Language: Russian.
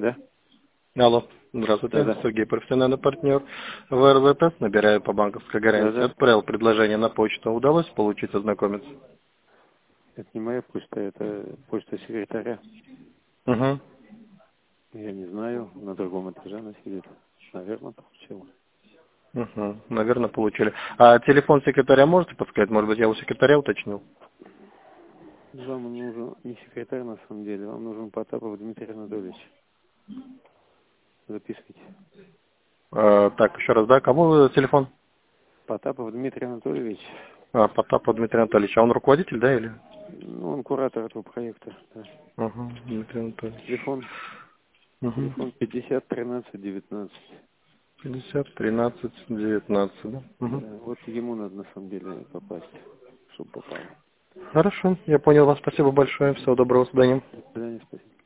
Да? Алло, здравствуйте, Да. Сергей, профессиональный партнер ВРЗП, набираю по банковской гарантии. Да. Отправил предложение на почту, удалось получить, ознакомиться? Это не моя почта, это почта секретаря. Угу. Я не знаю, на другом этаже она сидит. Наверное, получила. Угу. Наверное, получили. А телефон секретаря можете подсказать? Может быть, я у секретаря уточнил? Вам нужен не секретарь на самом деле, вам нужен Потапов Дмитрий Анатольевич. Записывайте. Так, еще раз, да, кому телефон? Потапов Дмитрий Анатольевич, Потапов Дмитрий Анатольевич. А он руководитель, да, или? ну, он куратор этого проекта. Да. Угу, Дмитрий Анатольевич. Телефон, Угу. телефон 50 13 19. 50, 13, 19, да? Угу. Да, вот ему надо на самом деле попасть, чтобы попало. Хорошо, я понял вас. Спасибо большое. Всего доброго, до свидания. До свидания, спасибо.